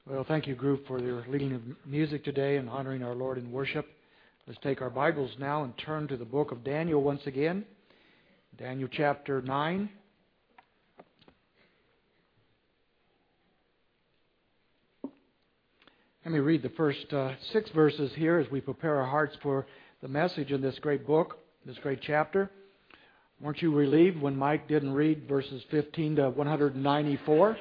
Well, thank you, group, for your leading of music today and honoring our Lord in worship. Let's take our Bibles now and turn to the book of Daniel once again. Daniel chapter 9. Let me read the first 6 verses here as we prepare our hearts for the message in this great book, this great chapter. Weren't you relieved when Mike didn't read verses 15 to 194?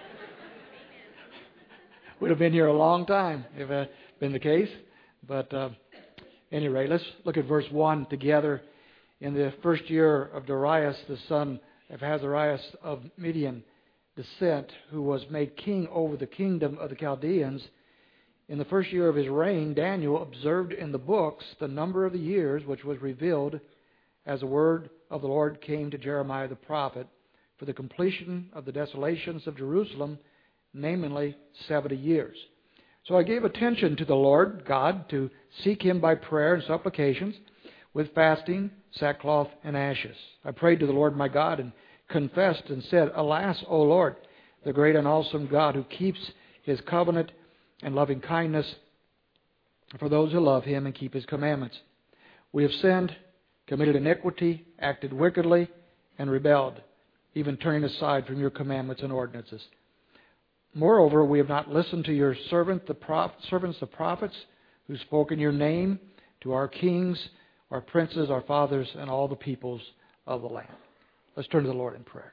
Would have been here a long time if that had been the case. But anyway, let's look at verse 1 together. In the first year of Darius, the son of Ahasuerus of Median descent, who was made king over the kingdom of the Chaldeans, in the first year of his reign, Daniel observed in the books the number of the years which was revealed as the word of the Lord came to Jeremiah the prophet for the completion of the desolations of Jerusalem, namely 70 years. So I gave attention to the Lord God to seek Him by prayer and supplications with fasting, sackcloth, and ashes. I prayed to the Lord my God and confessed and said, Alas, O Lord, the great and awesome God who keeps His covenant and loving kindness for those who love Him and keep His commandments. We have sinned, committed iniquity, acted wickedly, and rebelled, even turning aside from your commandments and ordinances. Moreover, we have not listened to your servants, the prophets, who spoke in your name to our kings, our princes, our fathers, and all the peoples of the land. Let's turn to the Lord in prayer.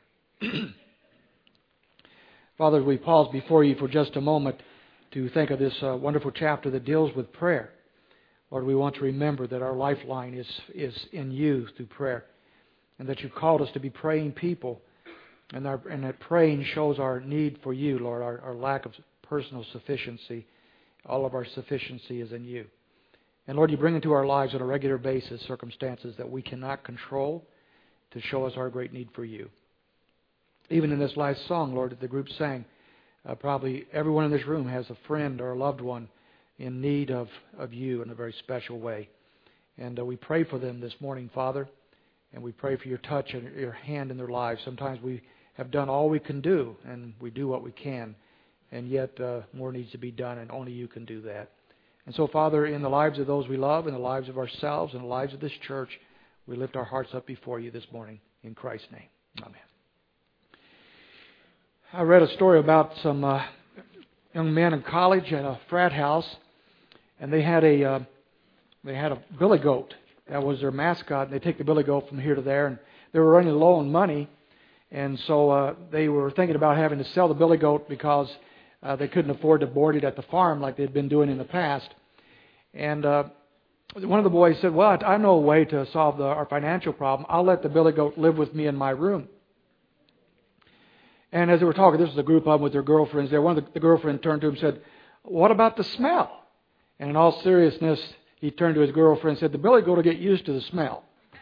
Father, we pause before you for just a moment to think of this wonderful chapter that deals with prayer. Lord, we want to remember that our lifeline is in you through prayer, and that you called us to be praying people. And that praying shows our need for you, Lord, our lack of personal sufficiency. All of our sufficiency is in you. And Lord, you bring into our lives on a regular basis circumstances that we cannot control to show us our great need for you. Even in this last song, Lord, that the group sang, probably everyone in this room has a friend or a loved one in need of you in a very special way. And we pray for them this morning, Father. And we pray for your touch and your hand in their lives. Sometimes we have done all we can do, and we do what we can. And yet more needs to be done, and only you can do that. And so, Father, in the lives of those we love, in the lives of ourselves, in the lives of this church, we lift our hearts up before you this morning. In Christ's name, amen. I read a story about some young men in college at a frat house, and they had a billy goat. That was their mascot, and they take the billy goat from here to there, and they were running low on money, and so they were thinking about having to sell the billy goat because they couldn't afford to board it at the farm like they'd been doing in the past. And one of the boys said, well, I know a way to solve our financial problem. I'll let the billy goat live with me in my room. And as they were talking, this was a group of them with their girlfriends there. One of the girlfriend turned to him and said, what about the smell? And in all seriousness, he turned to his girlfriend and said, the billy goat will get used to the smell.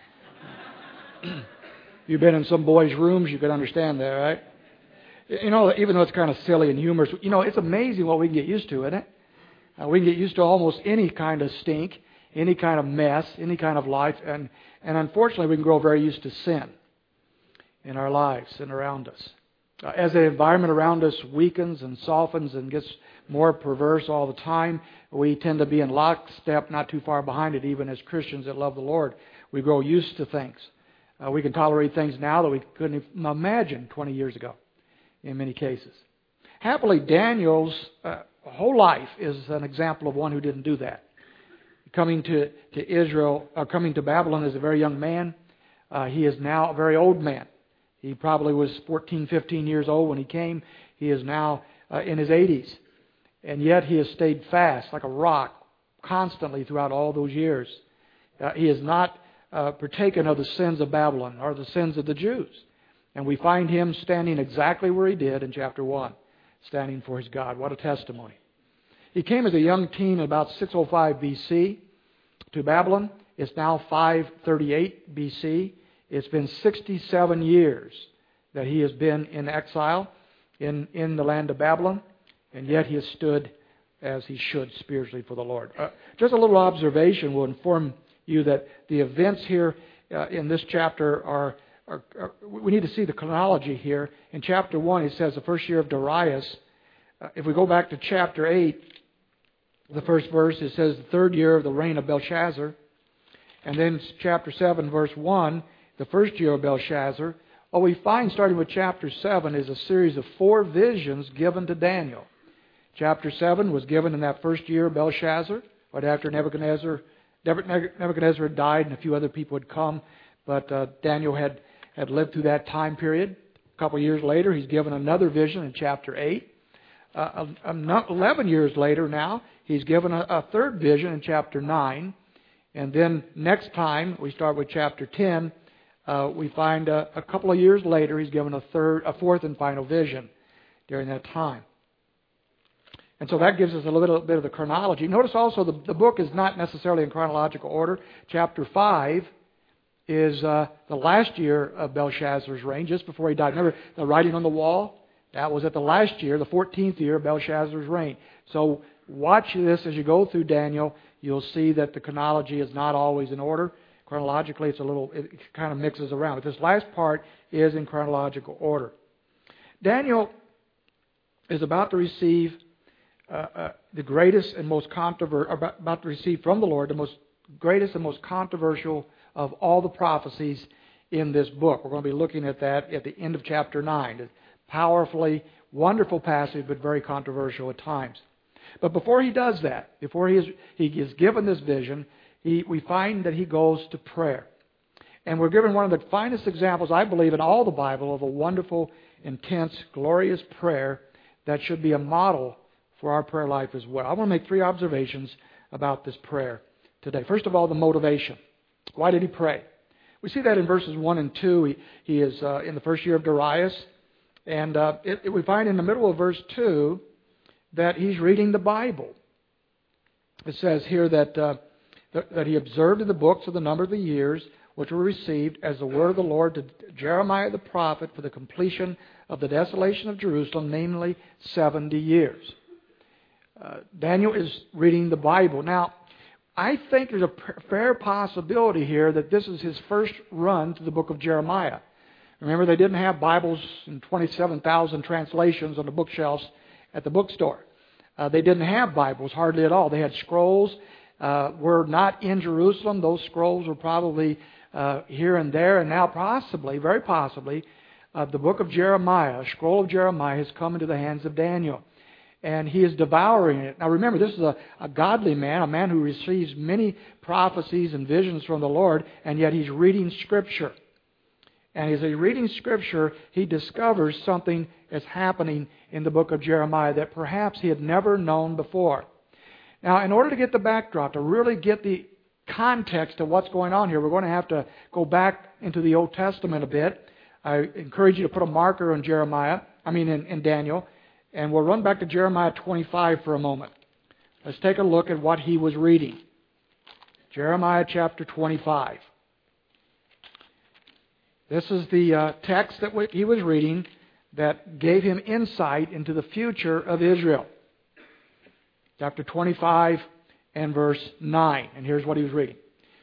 You've been in some boys' rooms, you can understand that, right? You know, even though it's kind of silly and humorous, you know, it's amazing what we can get used to, isn't it? We can get used to almost any kind of stink, any kind of mess, any kind of life. And unfortunately, we can grow very used to sin in our lives and around us. As the environment around us weakens and softens and gets more perverse all the time, we tend to be in lockstep, not too far behind it, even as Christians that love the Lord. We grow used to things. We can tolerate things now that we couldn't imagine 20 years ago in many cases. Happily, Daniel's whole life is an example of one who didn't do that. Coming to Babylon as a very young man, he is now a very old man. He probably was 14, 15 years old when he came. He is now in his 80s. And yet he has stayed fast like a rock constantly throughout all those years. He has not partaken of the sins of Babylon or the sins of the Jews. And we find him standing exactly where he did in chapter 1, standing for his God. What a testimony. He came as a young teen in about 605 BC to Babylon. It's now 538 BC. It's been 67 years that he has been in exile in the land of Babylon. And yet he has stood as he should spiritually for the Lord. Just a little observation will inform you that the events here in this chapter are we need to see the chronology here. In chapter 1, it says the first year of Darius, If we go back to chapter 8, the first verse, it says the third year of the reign of Belshazzar. And then chapter 7, verse 1, the first year of Belshazzar. What we find, starting with chapter 7, is a series of 4 visions given to Daniel. Chapter 7 was given in that first year of Belshazzar, right after Nebuchadnezzar had died and a few other people had come. But Daniel had lived through that time period. A couple of years later, he's given another vision in chapter 8. 11 years later now, he's given a third vision in chapter 9. And then next time, we start with chapter 10, we find a couple of years later, he's given a fourth and final vision during that time. And so that gives us a little bit of the chronology. Notice also the book is not necessarily in chronological order. Chapter 5 is the last year of Belshazzar's reign, just before he died. Remember the writing on the wall? That was at the last year, the 14th year of Belshazzar's reign. So watch this as you go through Daniel. You'll see that the chronology is not always in order. Chronologically, it kind of mixes around. But this last part is in chronological order. Daniel is about to receive the greatest and most about to receive from the Lord the greatest and most controversial of all the prophecies in this book. We're going to be looking at that at the end of chapter 9. It's powerfully wonderful passage, but very controversial at times. But before he does that, before he is given this vision, we find that he goes to prayer. And we're given one of the finest examples, I believe, in all the Bible of a wonderful, intense, glorious prayer that should be a model for our prayer life as well. I want to make 3 observations about this prayer today. First of all, the motivation. Why did he pray? We see that in verses 1 and 2. He is in the first year of Darius. And we find in the middle of verse 2 that he's reading the Bible. It says here that he observed in the books of the number of the years which were received as the word of the Lord to Jeremiah the prophet for the completion of the desolation of Jerusalem, namely 70 years. Daniel is reading the Bible. Now, I think there's a fair possibility here that this is his first run to the book of Jeremiah. Remember, they didn't have Bibles in 27,000 translations on the bookshelves at the bookstore. They didn't have Bibles hardly at all. They had scrolls. Were not in Jerusalem. Those scrolls were probably here and there. And now possibly, very possibly, the book of Jeremiah, a scroll of Jeremiah, has come into the hands of Daniel. And he is devouring it. Now remember, this is a godly man, a man who receives many prophecies and visions from the Lord, and yet he's reading Scripture. And as he's reading Scripture, he discovers something is happening in the book of Jeremiah that perhaps he had never known before. Now, in order to get the backdrop, to really get the context of what's going on here, we're going to have to go back into the Old Testament a bit. I encourage you to put a marker in in Daniel, and we'll run back to Jeremiah 25 for a moment. Let's take a look at what he was reading. Jeremiah chapter 25. This is the text that he was reading that gave him insight into the future of Israel. Chapter 25 and verse 9. And here's what he was reading.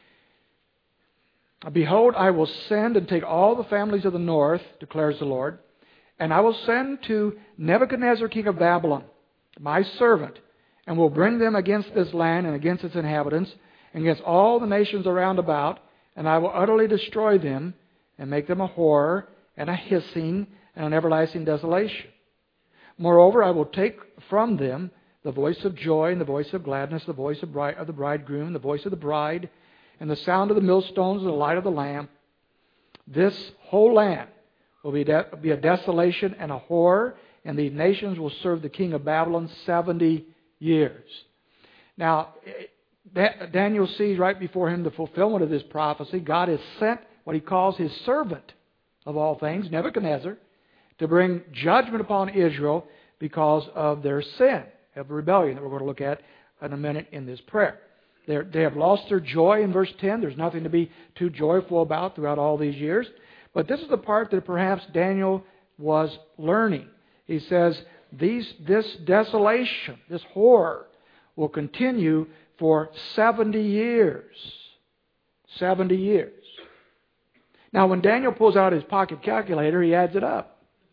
Behold, I will send and take all the families of the north, declares the Lord, and I will send to Nebuchadnezzar, king of Babylon, my servant, and will bring them against this land and against its inhabitants, and against all the nations around about, and I will utterly destroy them, and make them a horror, and a hissing, and an everlasting desolation. Moreover, I will take from them the voice of joy and the voice of gladness, the voice of the bridegroom, the voice of the bride, and the sound of the millstones and the light of the lamp. This whole land will be a desolation and a horror, and the nations will serve the king of Babylon 70 years. Now, Daniel sees right before him the fulfillment of this prophecy. God has sent what he calls his servant of all things, Nebuchadnezzar, to bring judgment upon Israel because of their sin, of rebellion, that we're going to look at in a minute in this prayer. They have lost their joy in verse 10. There's nothing to be too joyful about throughout all these years. But this is the part that perhaps Daniel was learning. He says, this desolation, this horror, will continue for 70 years. 70 years. Now, when Daniel pulls out his pocket calculator, he adds it up.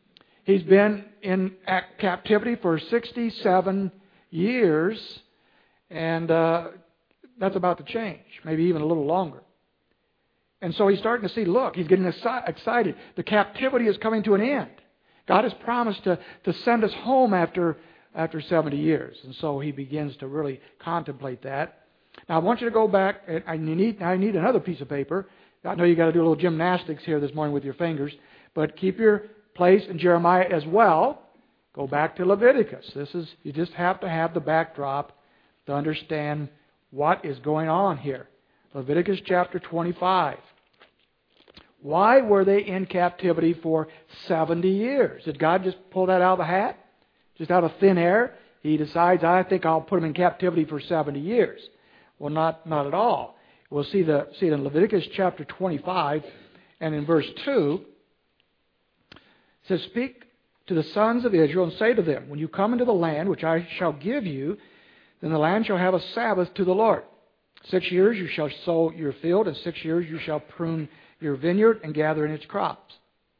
He's been in captivity for 67 years, and that's about to change, maybe even a little longer. And so he's starting to see, look, he's getting excited. The captivity is coming to an end. God has promised to send us home after 70 years. And so he begins to really contemplate that. Now I want you to go back, and I need another piece of paper. I know you got to do a little gymnastics here this morning with your fingers, but keep your place in Jeremiah as well. Go back to Leviticus. You just have to have the backdrop to understand what is going on here. Leviticus chapter 25. Why were they in captivity for 70 years? Did God just pull that out of the hat? Just out of thin air? He decides, I think I'll put them in captivity for 70 years. Well, not at all. We'll see it in Leviticus chapter 25 and in verse 2. It says, speak to the sons of Israel and say to them, when you come into the land which I shall give you, then the land shall have a Sabbath to the Lord. 6 years you shall sow your field, and 6 years you shall prune your vineyard and gather in its crops.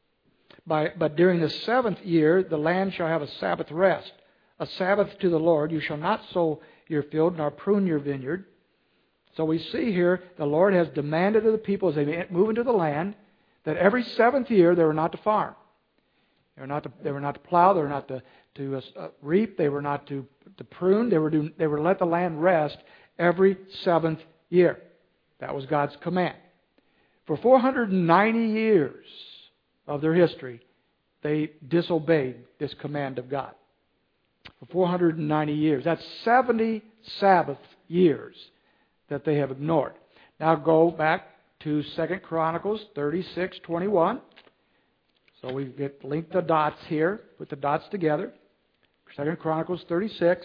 But during the 7th year the land shall have a Sabbath rest, a Sabbath to the Lord. You shall not sow your field nor prune your vineyard. So we see here the Lord has demanded of the people as they move into the land that every 7th year they were not to farm. They were not to plow. They were not to reap. They were not to prune. They were to let the land rest every 7th year. That was God's command. For 490 years of their history, they disobeyed this command of God. For 490 years. That's 70 Sabbath years that they have ignored. Now go back to 2 Chronicles 36:21. So we link the dots here, put the dots together. 2 Chronicles 36.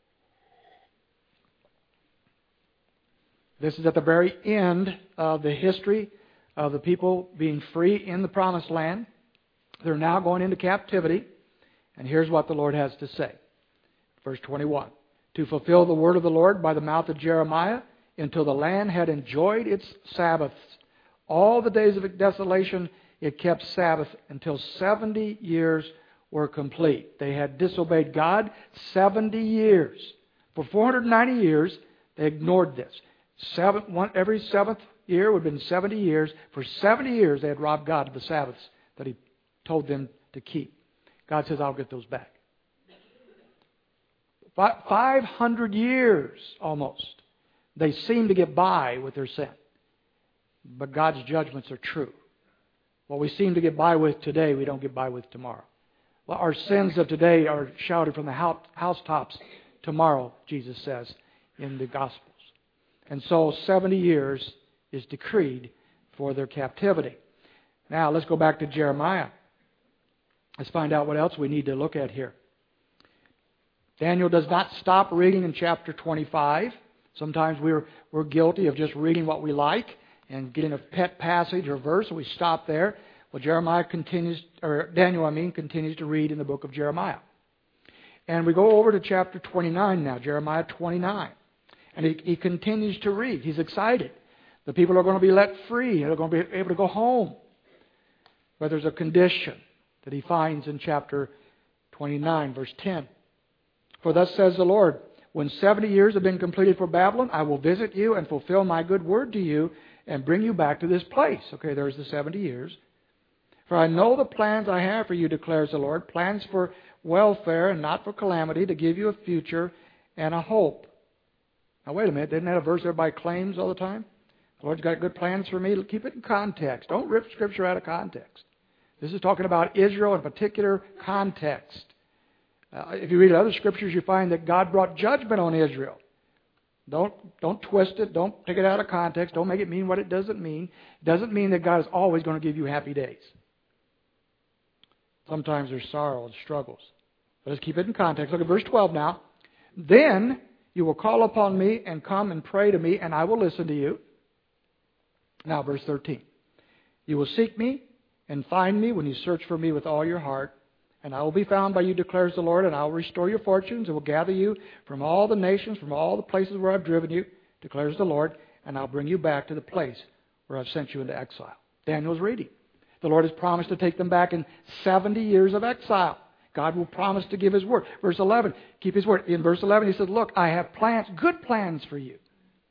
This is at the very end of the history of the people being free in the Promised Land. They're now going into captivity. And here's what the Lord has to say. Verse 21. To fulfill the word of the Lord by the mouth of Jeremiah, until the land had enjoyed its Sabbaths. All the days of its desolation it kept Sabbath until 70 years were complete. They had disobeyed God 70 years. For 490 years, they ignored this. Every 7th year would have been 70 years. For 70 years, they had robbed God of the Sabbaths that He told them to keep. God says, I'll get those back. 500 years almost. They seem to get by with their sin. But God's judgments are true. What we seem to get by with today, we don't get by with tomorrow. Well, our sins of today are shouted from the housetops tomorrow, Jesus says in the Gospels. And so 70 years is decreed for their captivity. Now let's go back to Jeremiah. Let's find out what else we need to look at here. Daniel does not stop reading in chapter 25. Sometimes we're guilty of just reading what we like and getting a pet passage or verse, and we stop there. Well, Daniel continues to read in the book of Jeremiah. And we go over to chapter 29 now, Jeremiah 29. And he continues to read. He's excited. The people are going to be let free. They're going to be able to go home. But there's a condition that he finds in chapter 29, verse 10. For thus says the Lord, when 70 years have been completed for Babylon, I will visit you and fulfill my good word to you and bring you back to this place. Okay, there's the 70 years. For I know the plans I have for you, declares the Lord, plans for welfare and not for calamity, to give you a future and a hope. Now wait a minute, isn't that a verse everybody claims all the time? The Lord's got good plans for me. Keep it in context. Don't rip Scripture out of context. This is talking about Israel in a particular context. If you read other Scriptures, you find that God brought judgment on Israel. Don't twist it. Don't take it out of context. Don't make it mean what it doesn't mean. It doesn't mean that God is always going to give you happy days. Sometimes there's sorrow and struggles. But let's keep it in context. Look at verse 12 now. Then you will call upon me and come and pray to me, and I will listen to you. Now, verse 13. You will seek me and find me when you search for me with all your heart. And I will be found by you, declares the Lord, and I will restore your fortunes, and will gather you from all the nations, from all the places where I've driven you, declares the Lord, and I'll bring you back to the place where I've sent you into exile. Daniel's reading. The Lord has promised to take them back in 70 years of exile. God will promise to give His word. Verse 11, keep His word. In verse 11 He says, look, I have plans, good plans for you.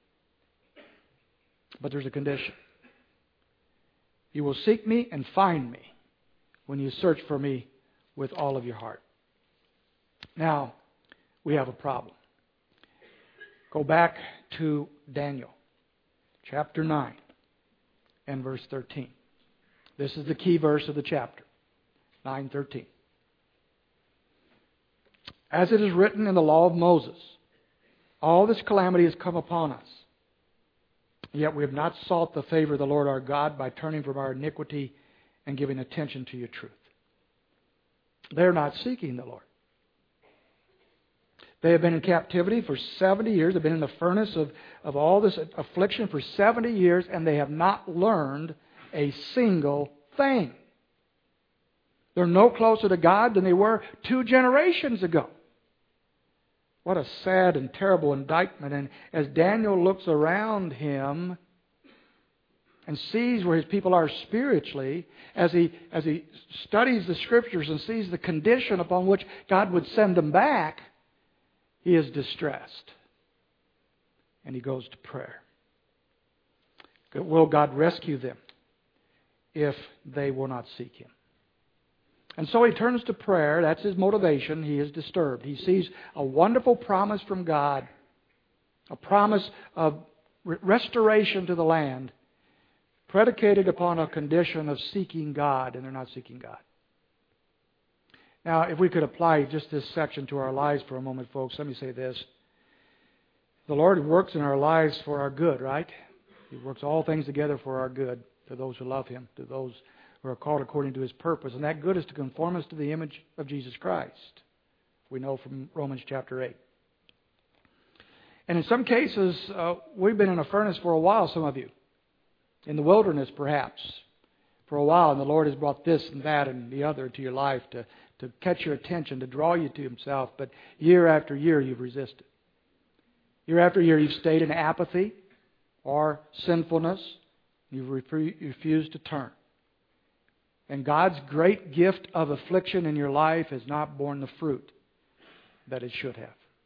But there's a condition. You will seek me and find me when you search for me with all of your heart. Now, we have a problem. Go back to Daniel, chapter 9 and verse 13. This is the key verse of the chapter, 9:13. As it is written in the law of Moses, all this calamity has come upon us. Yet we have not sought the favor of the Lord our God by turning from our iniquity and giving attention to your truth. They're not seeking the Lord. They have been in captivity for 70 years. They've been in the furnace of all this affliction for 70 years, and they have not learned a single thing. They're no closer to God than they were 2 generations ago. What a sad and terrible indictment. And as Daniel looks around him and sees where his people are spiritually, as he studies the Scriptures and sees the condition upon which God would send them back, he is distressed. And he goes to prayer. Will God rescue them if they will not seek Him? And so he turns to prayer. That's his motivation. He is disturbed. He sees a wonderful promise from God, a promise of restoration to the land, predicated upon a condition of seeking God, and they're not seeking God. Now, if we could apply just this section to our lives for a moment, folks, let me say this. The Lord works in our lives for our good, right? He works all things together for our good, to those who love Him, to those who are called according to His purpose. And that good is to conform us to the image of Jesus Christ. We know from Romans chapter 8. And in some cases, we've been in a furnace for a while, some of you. In the wilderness, perhaps, for a while. And the Lord has brought this and that and the other to your life to catch your attention, to draw you to Himself. But year after year, you've resisted. Year after year, you've stayed in apathy or sinfulness. You've refused to turn. And God's great gift of affliction in your life has not borne the fruit that it should have.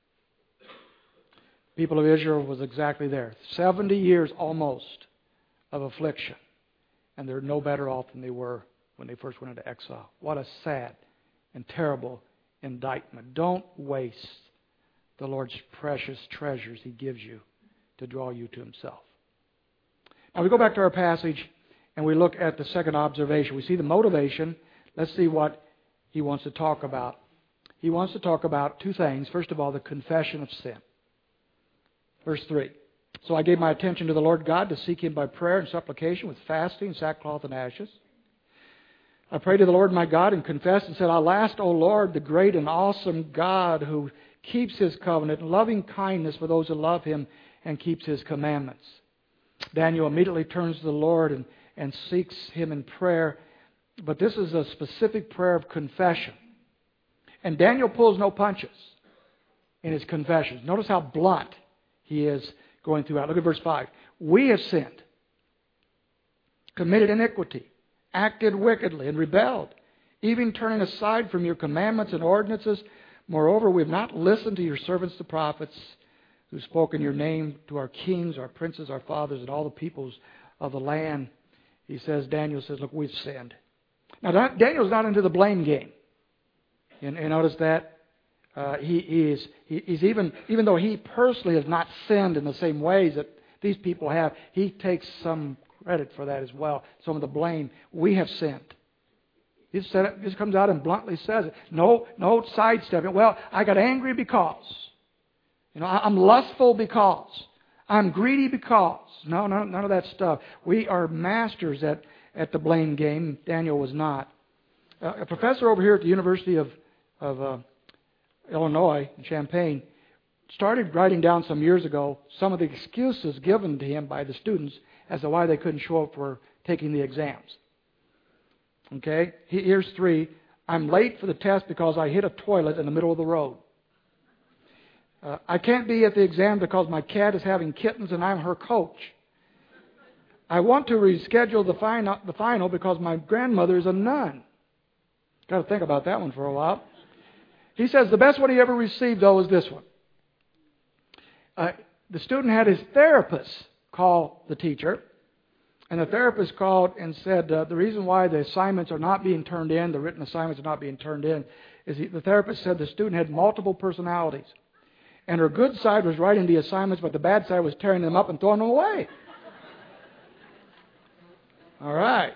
The people of Israel was exactly there. 70 years almost of affliction. And they're no better off than they were when they first went into exile. What a sad and terrible indictment. Don't waste the Lord's precious treasures He gives you to draw you to Himself. Now we go back to our passage and we look at the second observation. We see the motivation. Let's see what he wants to talk about. He wants to talk about 2 things. First of all, the confession of sin. Verse 3. So I gave my attention to the Lord God to seek Him by prayer and supplication with fasting, sackcloth, and ashes. I prayed to the Lord my God and confessed and said, Alas, O Lord, the great and awesome God who keeps His covenant and loving kindness for those who love Him and keeps His commandments. Daniel immediately turns to the Lord and seeks Him in prayer. But this is a specific prayer of confession. And Daniel pulls no punches in his confessions. Notice how blunt he is going throughout. Look at verse 5. We have sinned, committed iniquity, acted wickedly, and rebelled, even turning aside from your commandments and ordinances. Moreover, we have not listened to your servants the prophets, who spoke in your name to our kings, our princes, our fathers, and all the peoples of the land. Daniel says, look, we've sinned. Now, Daniel's not into the blame game. And notice that he's even though he personally has not sinned in the same ways that these people have, he takes some credit for that as well. Some of the blame. We have sinned. He said it, just comes out and bluntly says it. No sidestepping. Well, I got angry because. I'm lustful because. I'm greedy because. No, none of that stuff. We are masters at the blame game. Daniel was not. A professor over here at the University of Illinois in Champaign started writing down some years ago some of the excuses given to him by the students as to why they couldn't show up for taking the exams. Okay? Here's 3. I'm late for the test because I hit a toilet in the middle of the road. I can't be at the exam because my cat is having kittens and I'm her coach. I want to reschedule the final because my grandmother is a nun. Got to think about that one for a while. He says the best one he ever received, though, was this one. The student had his therapist call the teacher, and the therapist called and said the reason why the assignments are not being turned in, the written assignments are not being turned in, is the therapist said the student had multiple personalities. And her good side was writing the assignments, but the bad side was tearing them up and throwing them away. All right.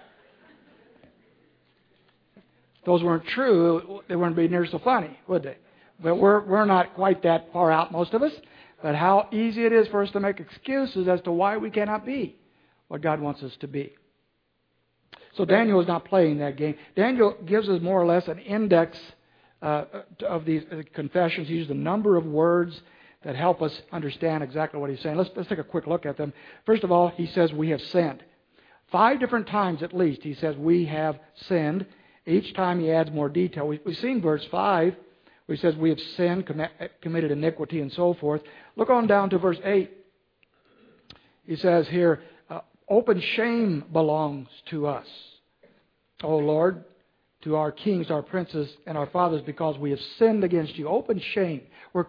If those weren't true, they wouldn't be near so funny, would they? But we're not quite that far out, most of us. But how easy it is for us to make excuses as to why we cannot be what God wants us to be. So Daniel is not playing that game. Daniel gives us more or less an index of these confessions. He uses a number of words that help us understand exactly what he's saying. Let's take a quick look at them. First of all, he says we have sinned. 5 different times at least he says we have sinned. Each time he adds more detail. We've seen verse 5 where he says we have sinned, committed iniquity, and so forth. Look on down to verse 8. He says here, open shame belongs to us, O Lord, to our kings, our princes, and our fathers, because we have sinned against you. Open shame.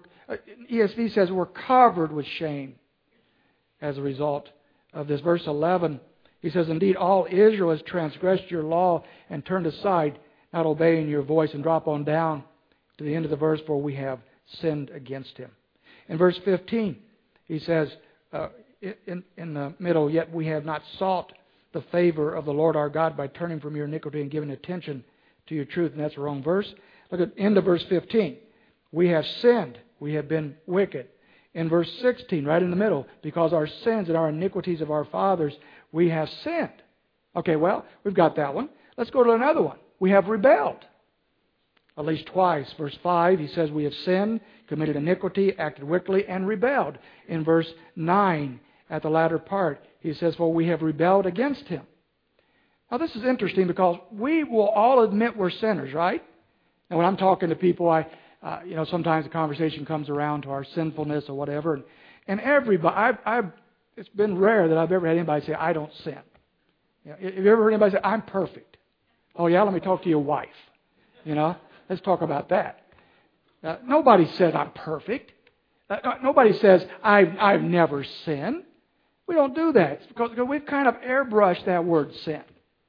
ESV says we're covered with shame as a result of this. Verse 11, he says, indeed, all Israel has transgressed your law and turned aside, not obeying your voice. And drop on down to the end of the verse, for we have sinned against him. In verse 15, he says, in the middle, yet we have not sought the favor of the Lord our God by turning from your iniquity and giving attention to your truth. And that's the wrong verse. Look at the end of verse 15. We have sinned. We have been wicked. In verse 16, right in the middle, because our sins and our iniquities of our fathers, we have sinned. Okay, well, we've got that one. Let's go to another one. We have rebelled. At least twice. Verse 5, he says we have sinned, committed iniquity, acted wickedly, and rebelled. In verse 9, at the latter part, he says, for we have rebelled against him. Now, this is interesting because we will all admit we're sinners, right? And when I'm talking to people, sometimes the conversation comes around to our sinfulness or whatever. And everybody, it's been rare that I've ever had anybody say, I don't sin. Have you ever heard anybody say, I'm perfect? Oh, yeah, let me talk to your wife. Let's talk about that. Nobody said I'm perfect. Nobody says I've never sinned. We don't do that. It's because we've kind of airbrushed that word sin.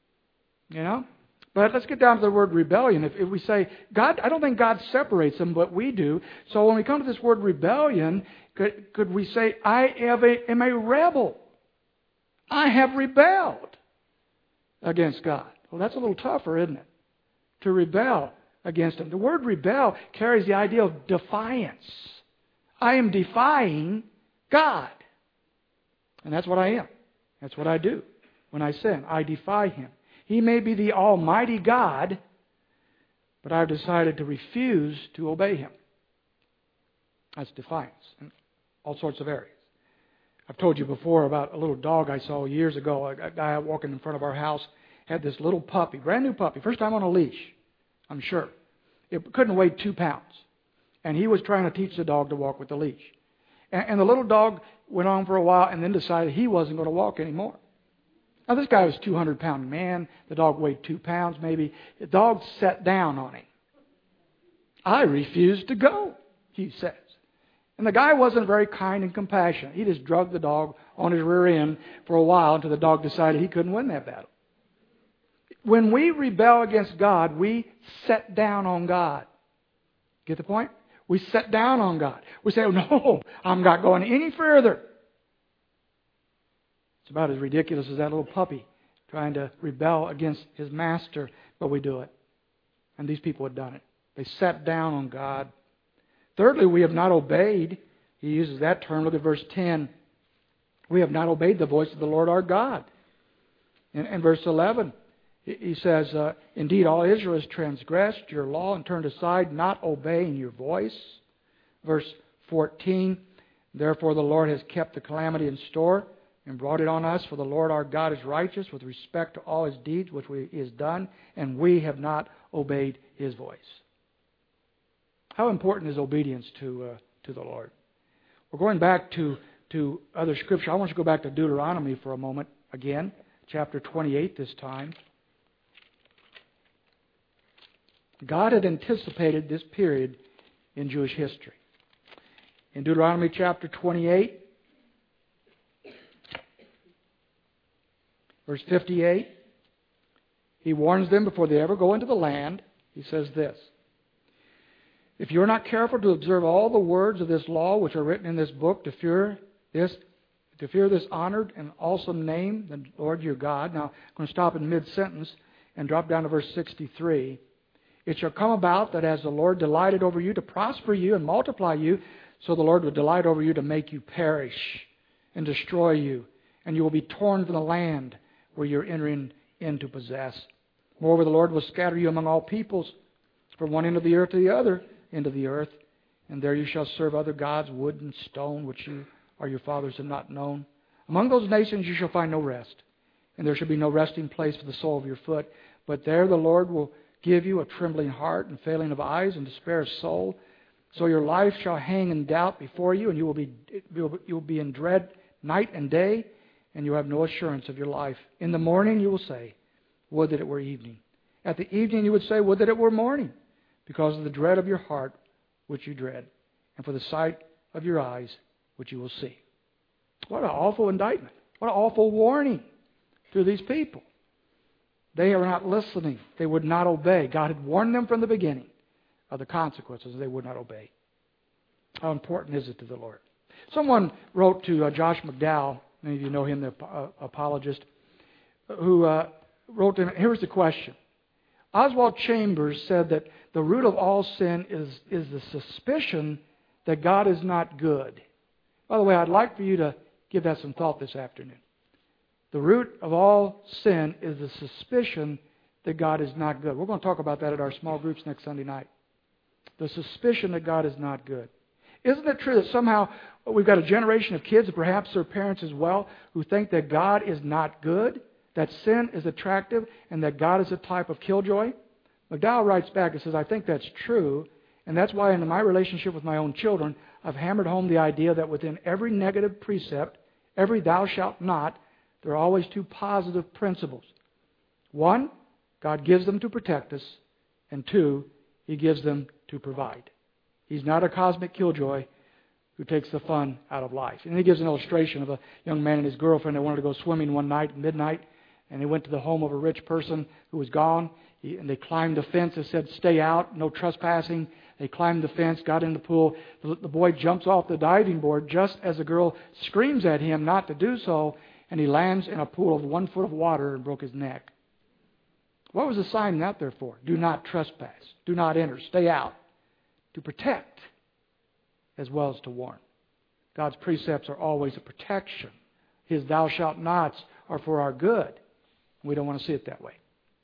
But let's get down to the word rebellion. If we say, God, I don't think God separates them, but we do. So when we come to this word rebellion, could we say, I am a rebel. I have rebelled against God. Well, that's a little tougher, isn't it? To rebel against Him. The word rebel carries the idea of defiance. I am defying God. And that's what I am. That's what I do when I sin. I defy Him. He may be the Almighty God, but I've decided to refuse to obey Him. That's defiance in all sorts of areas. I've told you before about a little dog I saw years ago. A guy walking in front of our house had this little puppy, brand new puppy, first time on a leash, I'm sure. It couldn't weigh 2 pounds. And he was trying to teach the dog to walk with the leash. And the little dog went on for a while and then decided he wasn't going to walk anymore. Now, this guy was a 200-pound man. The dog weighed 2 pounds maybe. The dog sat down on him. I refused to go, he says. And the guy wasn't very kind and compassionate. He just drugged the dog on his rear end for a while until the dog decided he couldn't win that battle. When we rebel against God, we set down on God. Get the point? We set down on God. We say, oh, no, I'm not going any further. It's about as ridiculous as that little puppy trying to rebel against his master, but we do it. And these people had done it. They sat down on God. Thirdly, we have not obeyed. He uses that term. Look at verse 10. We have not obeyed the voice of the Lord our God. In verse 11, he says, indeed, all Israel has transgressed your law and turned aside, not obeying your voice. Verse 14, therefore the Lord has kept the calamity in store and brought it on us, for the Lord our God is righteous with respect to all His deeds which He has done, and we have not obeyed His voice. How important is obedience to the Lord? We're going back to other Scripture. I want you to go back to Deuteronomy for a moment. again, chapter 28 this time. God had anticipated this period in Jewish history. In Deuteronomy chapter 28, verse 58, He warns them before they ever go into the land. He says this: if you are not careful to observe all the words of this law which are written in this book, to fear this honored and awesome name, the Lord your God. Now, I'm going to stop in mid-sentence and drop down to verse 63. It shall come about that as the Lord delighted over you to prosper you and multiply you, so the Lord will delight over you to make you perish and destroy you, and you will be torn from the land where you're entering in to possess. Moreover, the Lord will scatter you among all peoples, from one end of the earth to the other end of the earth, and there you shall serve other gods, wood and stone, which you or your fathers have not known. Among those nations you shall find no rest, and there shall be no resting place for the sole of your foot. But there the Lord will give you a trembling heart and failing of eyes and despair of soul. So your life shall hang in doubt before you, and you will be in dread night and day, and you have no assurance of your life. In the morning you will say, would that it were evening. At the evening you would say, would that it were morning, because of the dread of your heart which you dread, and for the sight of your eyes which you will see. What an awful indictment. What an awful warning to these people. They are not listening. They would not obey. God had warned them from the beginning of the consequences if they would not obey. How important is it to the Lord? Someone wrote to Josh McDowell, many of you know him, the apologist, who wrote to him, here's the question. Oswald Chambers said that the root of all sin is the suspicion that God is not good. By the way, I'd like for you to give that some thought this afternoon. The root of all sin is the suspicion that God is not good. We're going to talk about that at our small groups next Sunday night. The suspicion that God is not good. Isn't it true that somehow we've got a generation of kids, perhaps their parents as well, who think that God is not good, that sin is attractive, and that God is a type of killjoy? McDowell writes back and says, I think that's true, and that's why in my relationship with my own children, I've hammered home the idea that within every negative precept, every thou shalt not, there are always two positive principles. One, God gives them to protect us, and two, He gives them to provide. He's not a cosmic killjoy who takes the fun out of life. And he gives an illustration of a young man and his girlfriend that wanted to go swimming one night at midnight, and they went to the home of a rich person who was gone, and they climbed the fence that said, stay out, no trespassing. They climbed the fence, got in the pool. The boy jumps off the diving board just as the girl screams at him not to do so, and he lands in a pool of 1 foot of water and broke his neck. What was the sign out there for? Do not trespass. Do not enter. Stay out. To protect as well as to warn. God's precepts are always a protection. His thou shalt nots are for our good. We don't want to see it that way.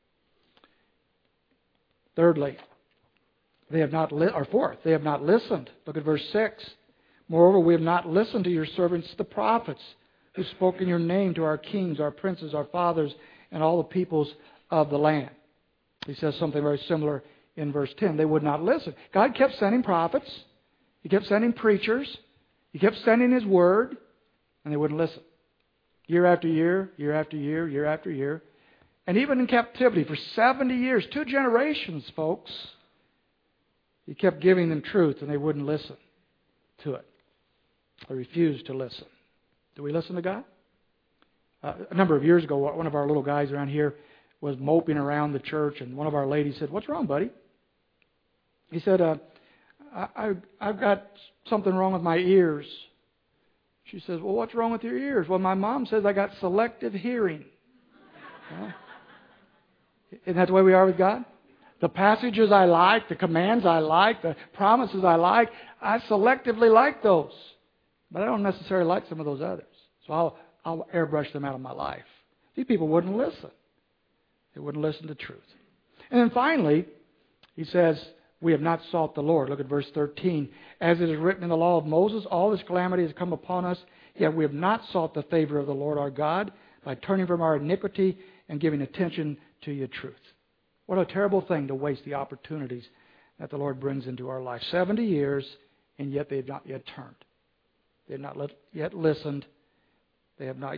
Thirdly, they have not listened. Look at verse 6. Moreover, we have not listened to your servants, the prophets, who spoke in your name to our kings, our princes, our fathers, and all the peoples of the land. He says something very similar in verse 10. They would not listen. God kept sending prophets. He kept sending preachers. He kept sending His word, and they wouldn't listen. Year after year, year after year, year after year. And even in captivity for 70 years, 2 generations, folks, He kept giving them truth, and they wouldn't listen to it. They refused to listen. Do we listen to God? A number of years ago, one of our little guys around here was moping around the church, and one of our ladies said, "What's wrong, buddy?" He said, I've got something wrong with my ears. She says, "Well, what's wrong with your ears?" "Well, my mom says I got selective hearing." Yeah. Isn't that the way we are with God? The passages I like, the commands I like, the promises I like, I selectively like those. But I don't necessarily like some of those others. So I'll airbrush them out of my life. These people wouldn't listen. They wouldn't listen to truth. And then finally, he says, we have not sought the Lord. Look at verse 13. As it is written in the law of Moses, all this calamity has come upon us, yet we have not sought the favor of the Lord our God by turning from our iniquity and giving attention to your truth. What a terrible thing to waste the opportunities that the Lord brings into our life. 70 years, and yet they have not yet turned. They have not yet listened. They have not yet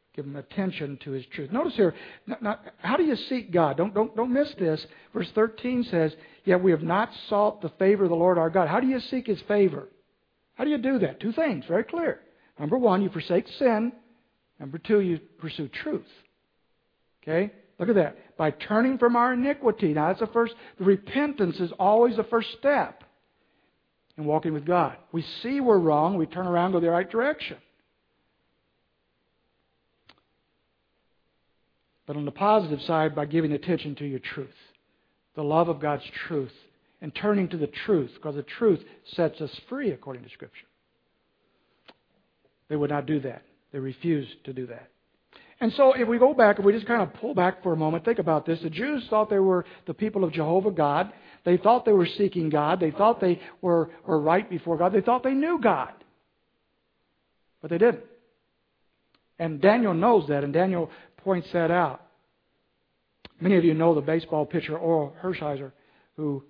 Give him attention to his truth. Notice here, how do you seek God? Don't miss this. Verse 13 says, "Yet we have not sought the favor of the Lord our God." How do you seek His favor? How do you do that? Two things, very clear. Number one, you forsake sin. Number two, you pursue truth. Okay? Look at that. By turning from our iniquity. Now, that's the first. The repentance is always the first step in walking with God. We see we're wrong. We turn around, go the right direction. But on the positive side, by giving attention to your truth, the love of God's truth, and turning to the truth, because the truth sets us free according to Scripture. They would not do that. They refused to do that. And so if we go back, if we just kind of pull back for a moment, think about this. The Jews thought they were the people of Jehovah God. They thought they were seeking God. They thought they were right before God. They thought they knew God. But they didn't. And Daniel knows that, and Daniel points that out. Many of you know the baseball pitcher Orel Hershiser, who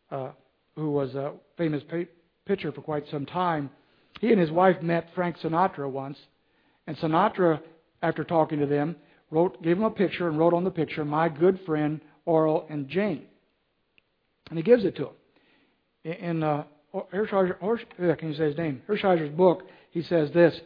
was a famous pitcher for quite some time. He and his wife met Frank Sinatra once, and Sinatra, after talking to them, gave him a picture and wrote on the picture, "My good friend Orel and Jane." And he gives it to him. In can you say his name? Hershiser's book, he says this.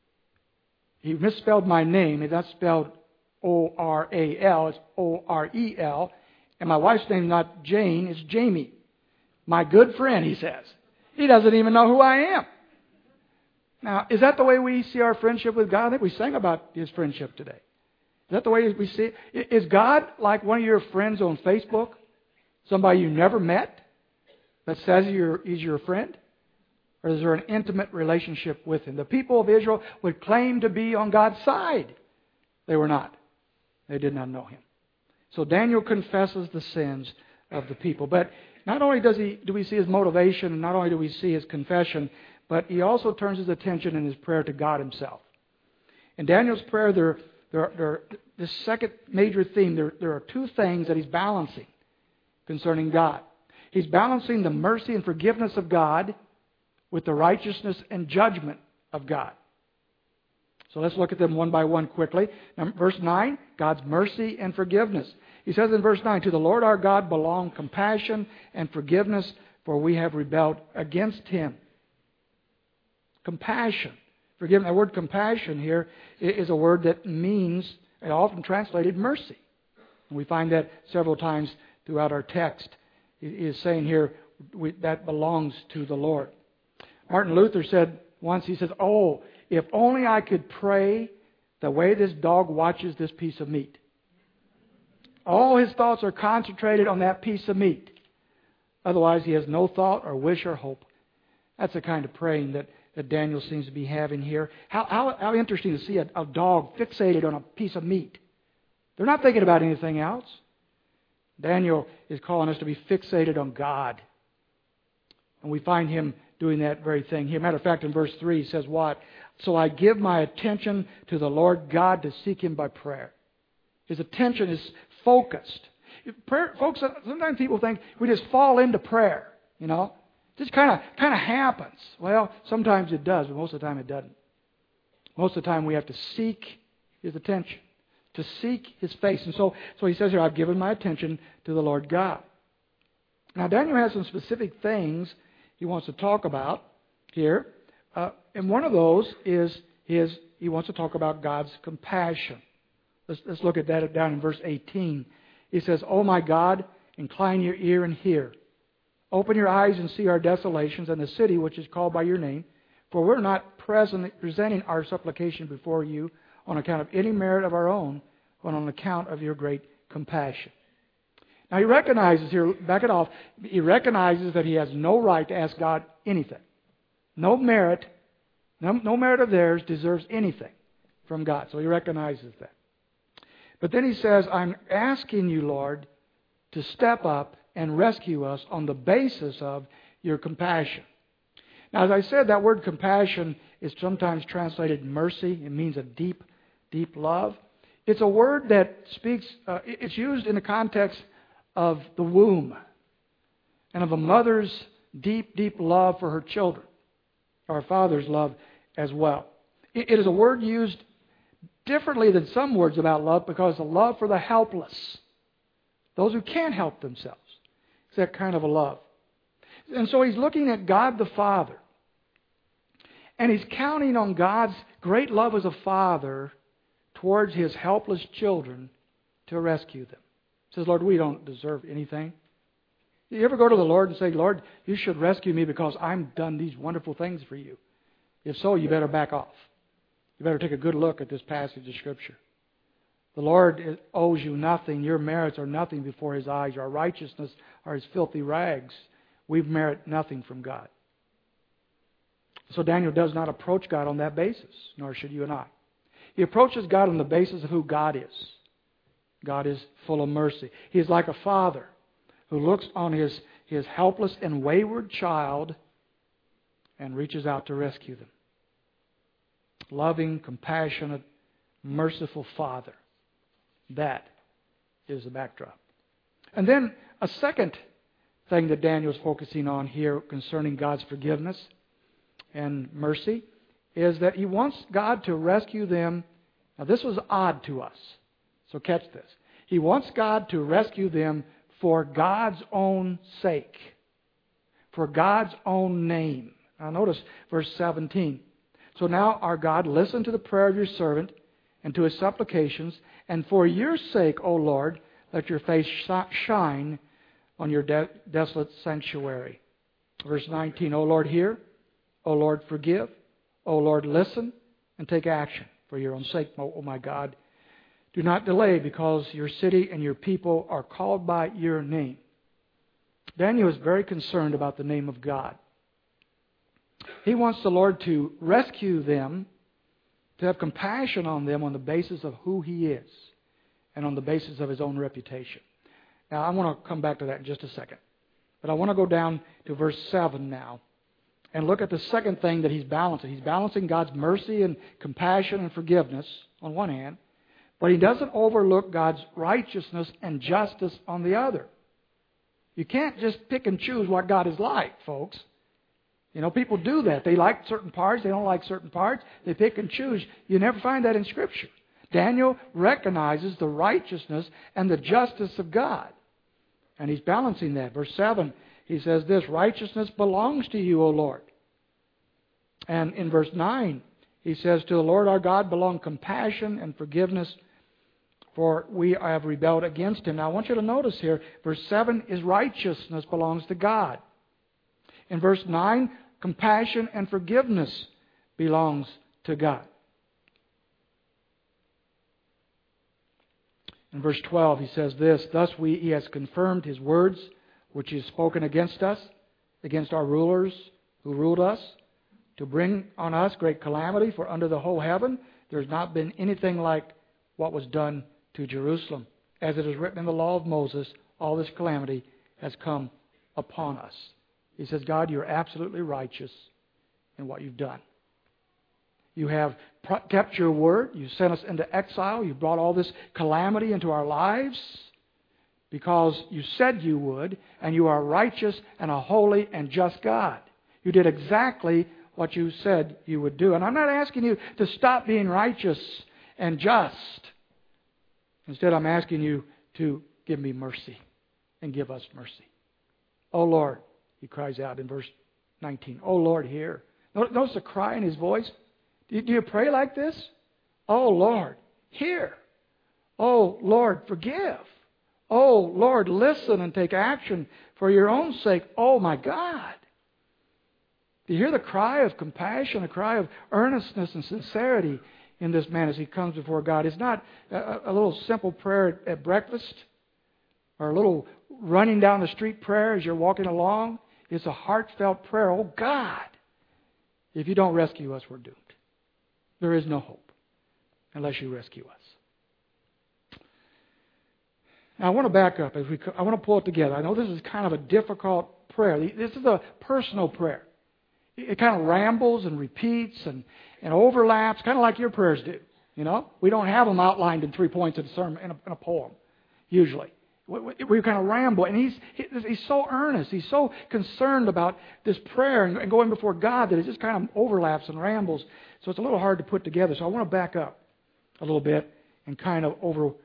He misspelled my name. It's not spelled O-R-A-L. It's O-R-E-L. And my wife's name's not Jane. It's Jamie. My good friend, he says. He doesn't even know who I am. Now, is that the way we see our friendship with God? I think we sang about His friendship today. Is that the way we see it? Is God like one of your friends on Facebook? Somebody you never met that says He's your friend? Or is there an intimate relationship with Him? The people of Israel would claim to be on God's side. They were not. They did not know Him. So Daniel confesses the sins of the people. But not only do we see his motivation, and not only do we see his confession, but he also turns his attention in his prayer to God Himself. In Daniel's prayer, the second major theme, there are two things that he's balancing concerning God. He's balancing the mercy and forgiveness of God with the righteousness and judgment of God. So let's look at them one by one quickly. Now, verse 9, God's mercy and forgiveness. He says in verse 9, "To the Lord our God belong compassion and forgiveness, for we have rebelled against Him." Compassion. Forgiveness. The word compassion here is a word that means, often translated, mercy. And we find that several times throughout our text. He is saying here that belongs to the Lord. Martin Luther said once, he says, "Oh, if only I could pray the way this dog watches this piece of meat." All his thoughts are concentrated on that piece of meat. Otherwise, he has no thought or wish or hope. That's the kind of praying that Daniel seems to be having here. How interesting to see a dog fixated on a piece of meat. They're not thinking about anything else. Daniel is calling us to be fixated on God. And we find him doing that very thing here. Matter of fact, in verse 3, he says what? "So I give my attention to the Lord God to seek Him by prayer." His attention is focused. Folks, sometimes people think we just fall into prayer, Just kind of happens. Well, sometimes it does, but most of the time it doesn't. Most of the time we have to seek His attention, to seek His face. And so he says here, "I've given my attention to the Lord God." Now, Daniel has some specific things he wants to talk about here. And one of those is he wants to talk about God's compassion. Let's look at that down in verse 18. He says, "Oh my God, incline your ear and hear. Open your eyes and see our desolations and the city which is called by your name. For we're not presenting our supplication before you on account of any merit of our own, but on account of your great compassion." Now he recognizes here, back it off, he recognizes that he has no right to ask God anything. No merit of theirs deserves anything from God. So he recognizes that. But then he says, "I'm asking you, Lord, to step up and rescue us on the basis of your compassion." Now, as I said, that word compassion is sometimes translated mercy. It means a deep, deep love. It's a word that speaks, it's used in the context of the womb and of a mother's deep, deep love for her children, or a father's love as well. It is a word used differently than some words about love because the love for the helpless, those who can't help themselves. It's that kind of a love. And so he's looking at God the Father. And he's counting on God's great love as a father towards his helpless children to rescue them. He says, Lord, we don't deserve anything. You ever go to the Lord and say, Lord, you should rescue me because I've done these wonderful things for you? If so, you better back off. You better take a good look at this passage of Scripture. The Lord owes you nothing. Your merits are nothing before His eyes. Our righteousness are as filthy rags. We merit nothing from God. So Daniel does not approach God on that basis, nor should you and I. He approaches God on the basis of who God is. God is full of mercy. He is like a father who looks on his helpless and wayward child and reaches out to rescue them. Loving, compassionate, merciful Father. That is the backdrop. And then a second thing that Daniel's focusing on here concerning God's forgiveness and mercy is that he wants God to rescue them. Now this was odd to us, so catch this. He wants God to rescue them for God's own sake, for God's own name. Now notice verse 17. So now, our God, listen to the prayer of your servant and to his supplications, and for your sake, O Lord, let your face shine on your desolate sanctuary. Verse 19, O Lord, hear. O Lord, forgive. O Lord, listen and take action for your own sake, O my God. Do not delay, because your city and your people are called by your name. Daniel is very concerned about the name of God. He wants the Lord to rescue them, to have compassion on them on the basis of who He is and on the basis of His own reputation. Now, I want to come back to that in just a second. But I want to go down to verse 7 now and look at the second thing that he's balancing. He's balancing God's mercy and compassion and forgiveness on one hand, but he doesn't overlook God's righteousness and justice on the other. You can't just pick and choose what God is like, folks. You know, people do that. They like certain parts. They don't like certain parts. They pick and choose. You never find that in Scripture. Daniel recognizes the righteousness and the justice of God. And he's balancing that. Verse 7, he says this, righteousness belongs to you, O Lord. And in verse 9, he says, to the Lord our God belong compassion and forgiveness, for we have rebelled against Him. Now I want you to notice here, verse 7 is righteousness belongs to God. In verse 9, compassion and forgiveness belongs to God. In verse 12, he says this, thus He has confirmed His words, which He has spoken against us, against our rulers who ruled us, to bring on us great calamity, for under the whole heaven there has not been anything like what was done to Jerusalem. As it is written in the law of Moses, all this calamity has come upon us. He says, God, you're absolutely righteous in what you've done. You have kept your word. You sent us into exile. You brought all this calamity into our lives because you said you would, and you are righteous and a holy and just God. You did exactly what you said you would do. And I'm not asking you to stop being righteous and just. Instead, I'm asking you to give me mercy and give us mercy. Oh, Lord, he cries out in verse 19, oh, Lord, hear. Notice the cry in his voice. Do you pray like this? Oh, Lord, hear. Oh, Lord, forgive. Oh, Lord, listen and take action for your own sake. Oh, my God. Do you hear the cry of compassion, a cry of earnestness and sincerity in this man as he comes before God? It's not a little simple prayer at breakfast or a little running down the street prayer as you're walking along. It's a heartfelt prayer. Oh, God, if you don't rescue us, we're doomed. There is no hope unless you rescue us. Now, I want to back up. I want to pull it together. I know this is kind of a difficult prayer. This is a personal prayer. It kind of rambles and repeats and overlaps, kind of like your prayers do. You know, we don't have them outlined in 3 points in a sermon, in a poem, usually. We kind of ramble, and he's so earnest. He's so concerned about this prayer and going before God that it just kind of overlaps and rambles. So it's a little hard to put together. So I want to back up. a little bit and kind of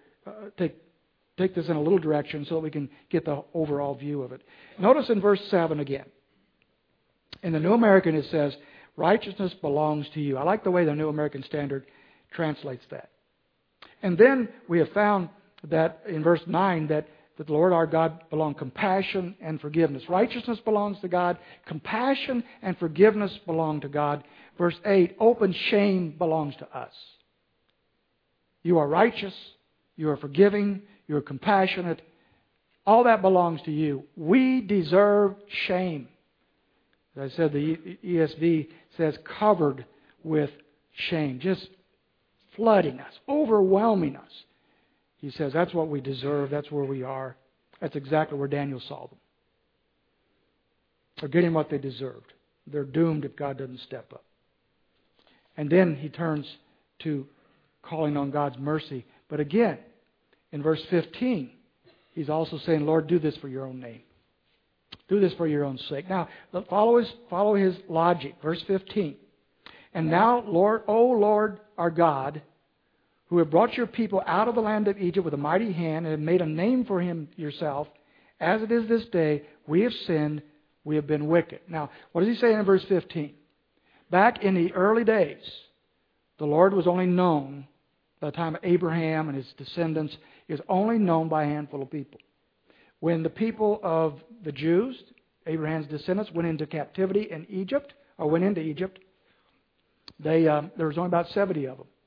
take this in a little direction so that we can get the overall view of it. Notice in verse 7 again. In the New American it says, righteousness belongs to you. I like the way the New American Standard translates that. And then we have found that in verse 9 that the Lord our God belong compassion and forgiveness. Righteousness belongs to God. Compassion and forgiveness belong to God. Verse 8, open shame belongs to us. You are righteous. You are forgiving. You are compassionate. All that belongs to you. We deserve shame. As I said, the ESV says covered with shame. Just flooding us, overwhelming us. He says that's what we deserve. That's where we are. That's exactly where Daniel saw them. They're getting what they deserved. They're doomed if God doesn't step up. And then he turns to calling on God's mercy. But again, in verse 15, he's also saying, Lord, do this for your own name. Do this for your own sake. Now, follow his logic. Verse 15. And now, Lord, O Lord our God, who have brought your people out of the land of Egypt with a mighty hand and have made a name for him yourself, as it is this day, we have sinned, we have been wicked. Now, what does he say in verse 15? Back in the early days, the Lord was only known by the time of Abraham and his descendants. He was only known by a handful of people. When the people of the Jews, Abraham's descendants, went into captivity in Egypt, or went into Egypt, there was only about 70 of them.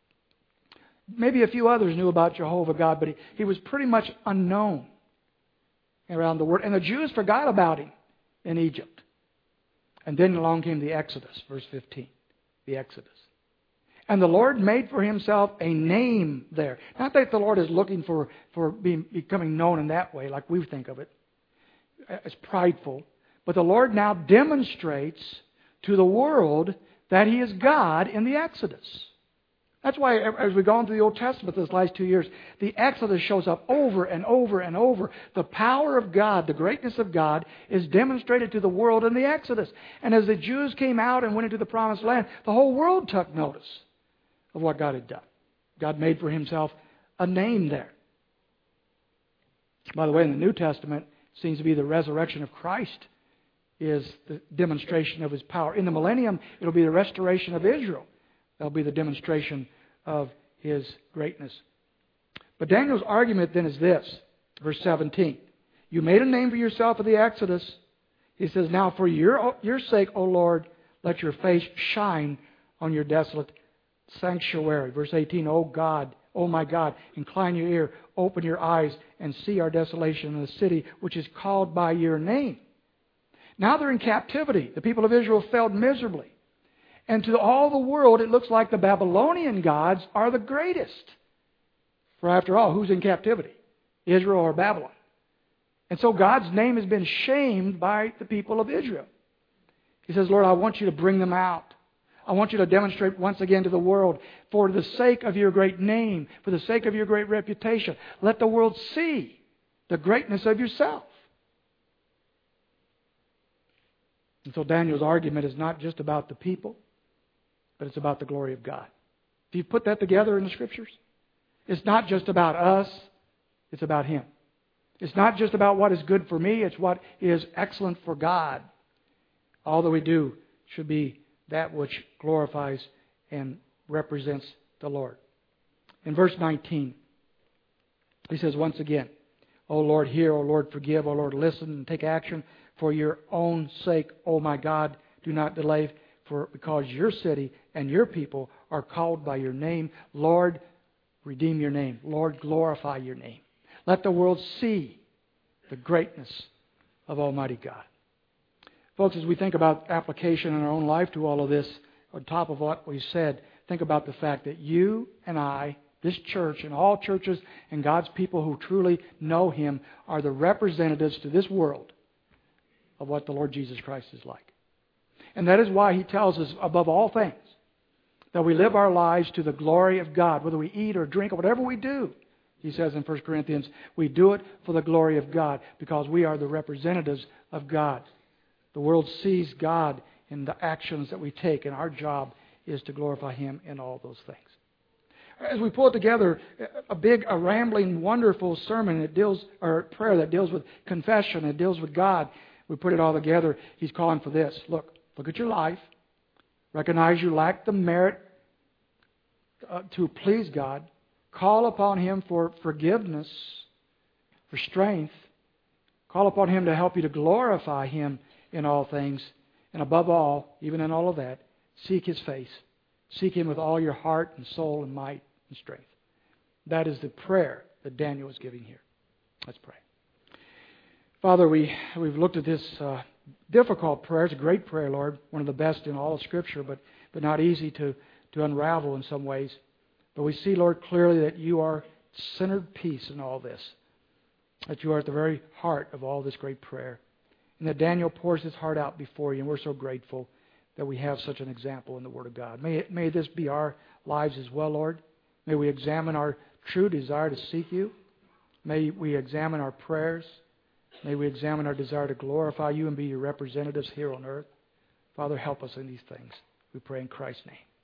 Maybe a few others knew about Jehovah God, but he was pretty much unknown around the world. And the Jews forgot about him in Egypt. And then along came the Exodus, verse 15. The Exodus. And the Lord made for himself a name there. Not that the Lord is looking for becoming known in that way, like we think of it, as prideful. But the Lord now demonstrates to the world that he is God in the Exodus. That's why as we've gone through the Old Testament this last 2 years, the Exodus shows up over and over and over. The power of God, the greatness of God, is demonstrated to the world in the Exodus. And as the Jews came out and went into the Promised Land, the whole world took notice of what God had done. God made for himself a name there. By the way, in the New Testament, it seems to be the resurrection of Christ is the demonstration of his power. In the millennium, it'll be the restoration of Israel. That'll be the demonstration of his greatness. But Daniel's argument then is this, verse 17. You made a name for yourself in the Exodus. He says, now for your sake, O Lord, let your face shine on your desolate sanctuary. Verse 18, O God, O my God, incline your ear, open your eyes, and see our desolation in the city which is called by your name. Now they're in captivity. The people of Israel failed miserably. And to all the world, it looks like the Babylonian gods are the greatest. For after all, who's in captivity? Israel or Babylon? And so God's name has been shamed by the people of Israel. He says, Lord, I want you to bring them out. I want you to demonstrate once again to the world, for the sake of your great name, for the sake of your great reputation, let the world see the greatness of yourself. And so Daniel's argument is not just about the people, but it's about the glory of God. Do you put that together in the Scriptures? It's not just about us, it's about him. It's not just about what is good for me, it's what is excellent for God. All that we do should be that which glorifies and represents the Lord. In verse 19, he says once again, O Lord, hear, O Lord, forgive, O Lord, listen and take action for your own sake, O my God, do not delay, because your city and your people are called by your name. Lord, redeem your name. Lord, glorify your name. Let the world see the greatness of Almighty God. Folks, as we think about application in our own life to all of this, on top of what we said, think about the fact that you and I, this church and all churches and God's people who truly know him, are the representatives to this world of what the Lord Jesus Christ is like. And that is why he tells us, above all things, that we live our lives to the glory of God. Whether we eat or drink or whatever we do, he says in 1 Corinthians, we do it for the glory of God because we are the representatives of God. The world sees God in the actions that we take, and our job is to glorify him in all those things. As we pull together a rambling, wonderful sermon that deals, or prayer that deals with confession, that deals with God, we put it all together. He's calling for this. Look at your life. Recognize you lack the merit to please God. Call upon Him for forgiveness, for strength. Call upon Him to help you to glorify Him in all things. And above all, even in all of that, seek His face. Seek Him with all your heart and soul and might and strength. That is the prayer that Daniel is giving here. Let's pray. Father, we've looked at this difficult prayer. It's a great prayer, Lord. One of the best in all of Scripture, but not easy to unravel in some ways. But we see, Lord, clearly that you are centered piece in all this. That you are at the very heart of all this great prayer. And that Daniel pours his heart out before you, and we're so grateful that we have such an example in the Word of God. May this be our lives as well, Lord. May we examine our true desire to seek you. May we examine our prayers. May we examine our desire to glorify you and be your representatives here on earth. Father, help us in these things. We pray in Christ's name.